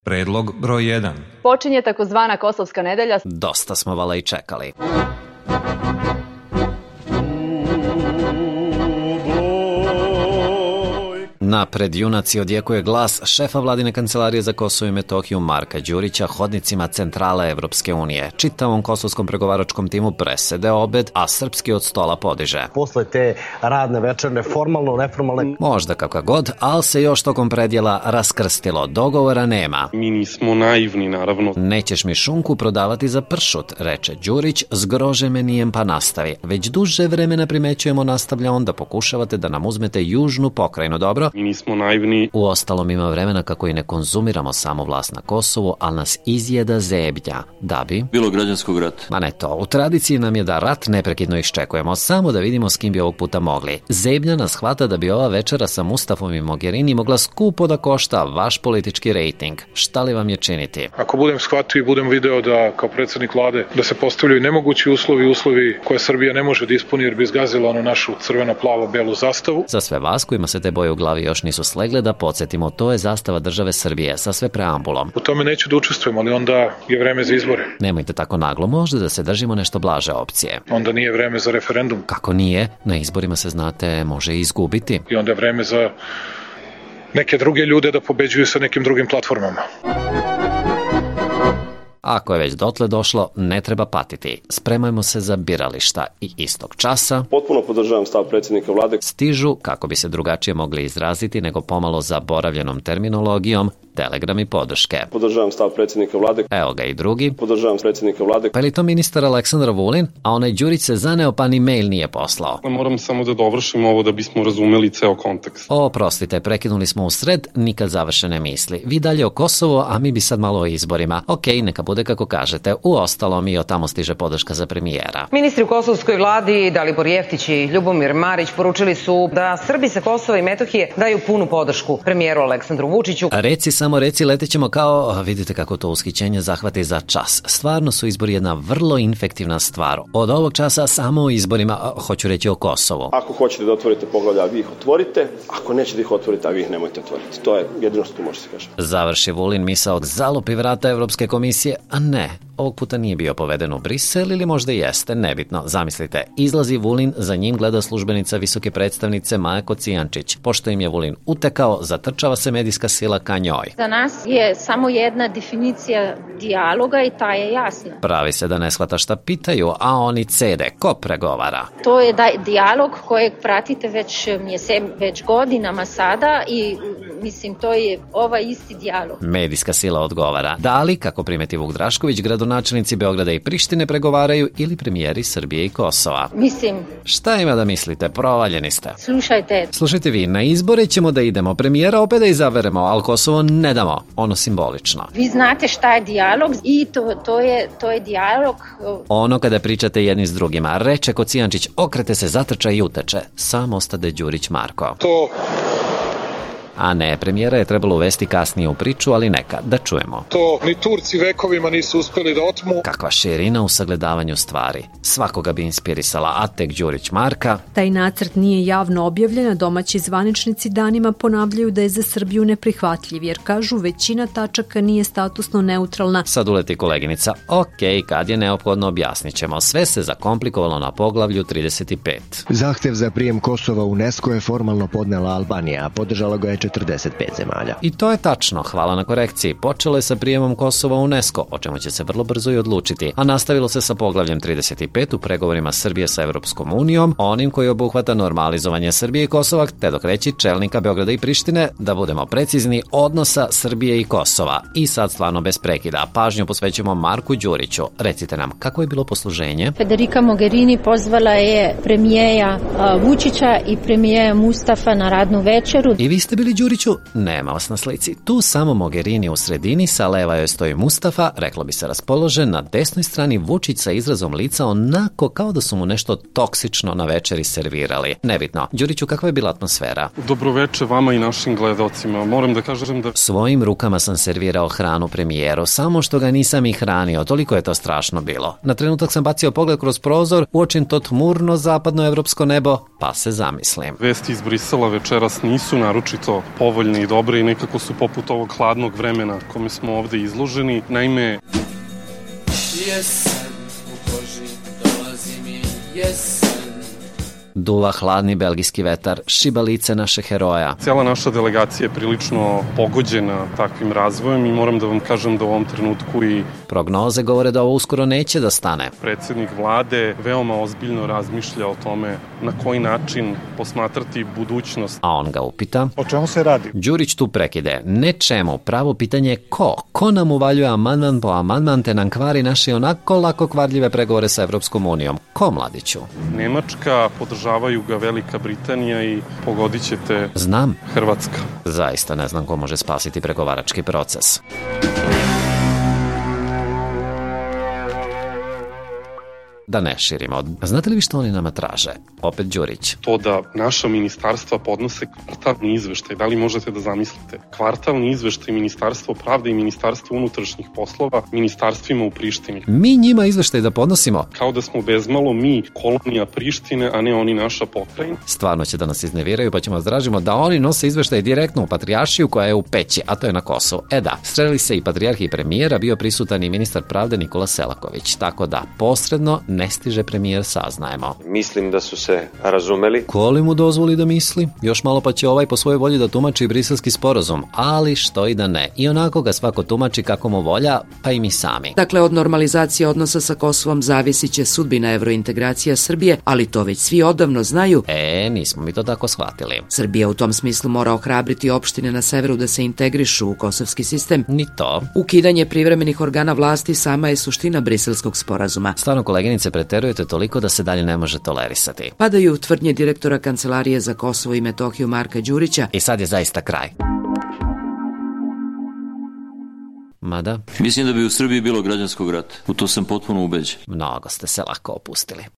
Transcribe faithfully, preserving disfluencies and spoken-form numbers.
Predlog broj jedan. Počinje takozvana Kosovska nedelja. Dosta smo vala i čekali. Napred junaci odjekuje glas šefa vladine kancelarije za Kosovo i Metohiju Marka Đurića hodnicima centrale Evropske unije. Čitavom kosovskom pregovaračkom timu presede obed, a srpski od stola podiže. Posle te radne večerne, formalno, neformalne... Možda kakva god, ali se još tokom predjela raskrstilo. Dogovora nema. Mi nismo naivni, naravno. Nećeš mi šunku prodavati za pršut, reče Đurić, zgrožemenijem pa nastavi. Već duže vremena primećujemo, nastavlja on, da pokušavate da nam uzmete južnu pokrajinu, dobro? Mi nismo naivni. Uostalom ima vremena kako i ne konzumiramo samo vlast na Kosovu, ali nas izjeda zebnja, da bi... bilo građanskog rata. Ma ne to, u tradiciji nam je da rat neprekidno iščekujemo, samo da vidimo s kim bi ovog puta mogli. Zebnja nas hvata da bi ova večera sa Mustafom i Mogherini mogla skupo da košta vaš politički rejting. Šta li vam je činiti? Ako budem shvatio i budem video da kao predsjednik vlade da se postavljaju nemogući uslovi, uslovi koje Srbija ne može da ispuni jer bi izgazila onu našu crveno-plavo-belu zastavu. Za sve vas kojima se te boje u glavi još nisu slegle, da podsjetimo, to je zastava države Srbije sa sve preambulom. U tome neću da učestvujem, ali onda je vreme za izbore. Nemojte tako naglo, možda da se držimo nešto blaže opcije. Onda nije vreme za referendum. Kako nije? Na izborima se, znate, može i izgubiti. I onda je vreme za neke druge ljude da pobeđuju sa nekim drugim platformama. Ako je već dotle došlo, ne treba patiti. Spremajmo se za birališta i istog časa... Potpuno podržavam stav predsjednika vlade. ...stižu, kako bi se drugačije mogli izraziti nego pomalo zaboravljenom terminologijom, telegrami podrške. Podržavam stav predsjednika vlade. Evo ga i drugi. Podržavam predsjednika vlade. Pa je li to ministar Aleksandar Vulin? A onaj Đurić se zaneo pa ni mail nije poslao. Moram samo da dovršim ovo da bismo razumeli ceo kontekst. O, prostite, prekinuli smo u sred, nikad završene misli. Vi dalje o Kosovo, a mi bi sad malo o izborima. Okej, neka bude kako kažete. Uostalom i od tamo stiže podrška za premijera. Ministri u kosovskoj vladi, Dalibor Jeftić i Ljubomir Marić, poručili su da Srbi sa Kosova i Metohije daju punu podršku premijeru Aleksandru Vučiću. A reci samo reci, letećemo kao, vidite kako to ushićenje zahvati za čas. Stvarno su izbori jedna vrlo infektivna stvar. Od ovog časa samo o izborima, hoću reći o Kosovu. Ako hoćete da otvorite poglavlja, vi ih otvorite. Ako nećete da ih otvorite, a vi ih nemojte otvoriti. To je jedino što može se kaže. Završi Vulin misao, zalupi vrata Evropske komisije, a ne, ovog puta nije bio poveden u Brisel ili možda jeste, nebitno. Zamislite, izlazi Vulin, za njim gleda službenica visoke predstavnice Maja Kocijančić. Pošto im je Vulin utekao, zatrčava se medijska sila ka njoj. Za nas je samo jedna definicija dijaloga i ta je jasna. Pravi se da ne shvata šta pitaju, a oni cede. Ko pregovara? To je da, dijalog kojeg pratite već mjese, već godinama sada i mislim to je ovaj isti dijalog. Medijska sila odgovara. Da li, kako primeti Vuk Drašković, gradonačelnici Beograda i Prištine pregovaraju ili premijeri Srbije i Kosova? Mislim... Šta ima da mislite? Provaljeni ste. Slušajte. Slušajte vi, na izbore ćemo da idemo, premijera opet da izaberemo, ali Kosovo ne damo, ono simbolično. Vi znate šta je dijalog i to, to, je, to je dijalog... Ono kada pričate jedni s drugima, reče Kocijančić, okrete se, zatrča i uteče. Sam ostade Đurić Marko. To... A ne, premijera je trebalo uvesti kasnije u priču, ali neka, da čujemo. To ni Turci vekovima nisu uspeli da otmu. Kakva širina u sagledavanju stvari. Svakoga bi inspirisala, a tek Đurić Marka. Taj nacrt nije javno objavljen, a domaći zvaničnici danima ponavljaju da je za Srbiju neprihvatljiv, jer kažu većina tačaka nije statusno neutralna. Sad uleti koleginica. Okej, kad je neophodno objasnit ćemo. Sve se zakomplikovalo na poglavlju trideset pet. Zahtev za prijem Kosova u UNESCO je formalno podnela Albanija, a podržala ga je četrdeset pet zemalja. I to je tačno, hvala na korekciji. Počelo je sa prijemom Kosova u UNESCO, o čemu će se vrlo brzo i odlučiti, a nastavilo se sa poglavljem trideset pet u pregovorima Srbije sa Evropskom unijom, onim koji obuhvata normalizovanje Srbije i Kosova, te dok reći čelnika Beograda i Prištine, da budemo precizni, odnosa Srbije i Kosova. I sad stvarno bez prekida, pažnju posvećujemo Marku Đuriću. Recite nam, kako je bilo posluženje? Federica Mogherini pozvala je premijera Vučića i premijera Mustafa na radnu večeru. I vi ste bili Đuriću? Nema vas na slici. Tu samo Mogherini u sredini, sa leva joj stoji Mustafa, reklo bi se raspoložen, na desnoj strani Vučić sa izrazom lica onako kao da su mu nešto toksično na večeri servirali. Nebitno. Đuriću, kakva je bila atmosfera? Dobroveče vama i našim gledalcima. Moram da kažem da... Svojim rukama sam servirao hranu premijeru, samo što ga nisam i hranio, toliko je to strašno bilo. Na trenutak sam bacio pogled kroz prozor, uočim to tmurno zapadno evropsko nebo, pa se zamislim. Vesti iz Brisela večeras nisu naročito vrlo povoljne i dobre i nekako su poput ovog hladnog vremena kome smo ovde izloženi. Naime, jesen u koži dolazi mi jesen. Duva hladni belgijski vetar, šiba lice naše heroja. Cijela naša delegacija je prilično pogođena takvim razvojem i moram da vam kažem da u ovom trenutku i prognoze govore da ovo uskoro neće da stane. Predsjednik vlade veoma ozbiljno razmišlja o tome na koji način posmatrati budućnost. A on ga upita: o čemu se radi? Đurić tu prekide: ne čemu, pravo pitanje je ko? Ko nam uvaljuje amandman po amandman te nam kvari naše onako lako kvarljive pregovore sa Evropskom unijom? Ko, mladiću? Nemačka, podržavaju ga Velika Britanija i pogodit ćete... Znam. Hrvatska. Zaista ne znam ko može spasiti pregovarački proces. Da ne širimo. Znate li vi što oni nama traže? Opet Đurić. To da naša ministarstva podnose kvartalni izveštaj. Da li možete da zamislite? Kvartalni izveštaj Ministarstvo pravde i Ministarstvo unutrašnjih poslova ministarstvima u Prištini. Mi njima izveštaj da podnosimo? Kao da smo bezmalo mi kolonija Prištine, a ne oni naša pokrajina. Stvarno će da nas izneviraju, pa ćemo zdražimo da oni nose izveštaj direktno u Patrijaršiju koja je u Peći, a to je na Kosovu. E da, sreli se i patrijarh i premijera, bio prisutan i ministar pravde Nikola Selaković. Tako da, posredno ne stiže premijer, saznajemo. Mislim da su se razumeli. Ko li mu dozvoli da misli? Još malo pa će ovaj po svojoj volji da tumači briselski sporazum, ali što i da ne. I onako ga svako tumači kako mu volja, pa i mi sami. Dakle, od normalizacije odnosa sa Kosovom zavisit će sudbina evrointegracija Srbije, ali to već svi odavno znaju. E, nismo mi to tako shvatili. Srbija u tom smislu mora ohrabriti opštine na severu da se integrišu u kosovski sistem. Ni to. Ukidanje privremenih organa vlasti sama je suština briselskog sporazuma. Stvarno, koleginice, preterujete toliko da se dalje ne može tolerisati. Padaju tvrdnje direktora Kancelarije za Kosovo i Metohiju Marka Đurića. I sad je zaista kraj. Mada? Mislim da bi u Srbiji bilo građanskog rata. U to sam potpuno ubeđen. Mnogo ste se lako opustili.